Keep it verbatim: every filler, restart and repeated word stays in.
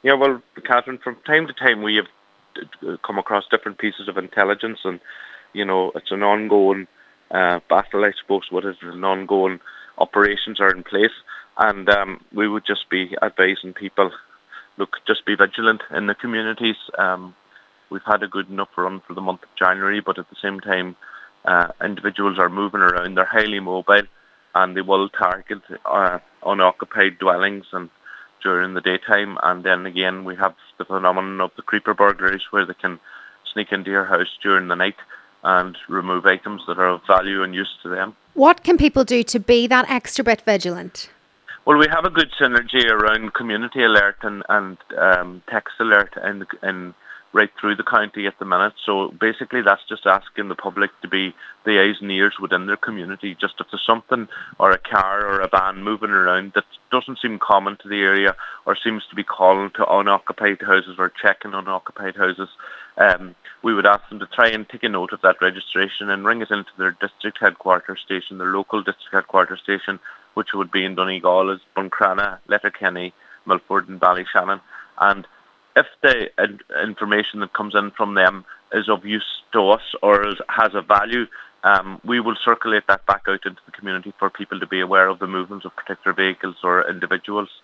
Yeah, well, Catherine, from time to time we have uh, come across different pieces of intelligence, and you know it's an ongoing uh, battle, I suppose. What is an ongoing operations are in place, and um, we would just be advising people, look, just be vigilant in the communities. Um, we've had a good enough run for the month of January, but at the same time, uh, individuals are moving around. They're highly mobile, and they will target uh, unoccupied dwellings and during the daytime. And then again, we have the phenomenon of the creeper burglaries, where they can sneak into your house during the night and remove items that are of value and use to them. What can people do to be that extra bit vigilant? Well, we have a good synergy around community alert and, and um, text alert and, and right through the county at the minute. So basically that's just asking the public to be the eyes and ears within their community. Just if there's something or a car or a van moving around that doesn't seem common to the area or seems to be calling to unoccupied houses or checking unoccupied houses, um, we would ask them to try and take a note of that registration and ring it into their district headquarters station, their local district headquarters station, which would be in Donegal, as Buncrana, Letterkenny, Milford and Ballyshannon. And if the information that comes in from them is of use to us or is, has a value, um, we will circulate that back out into the community for people to be aware of the movements of particular vehicles or individuals.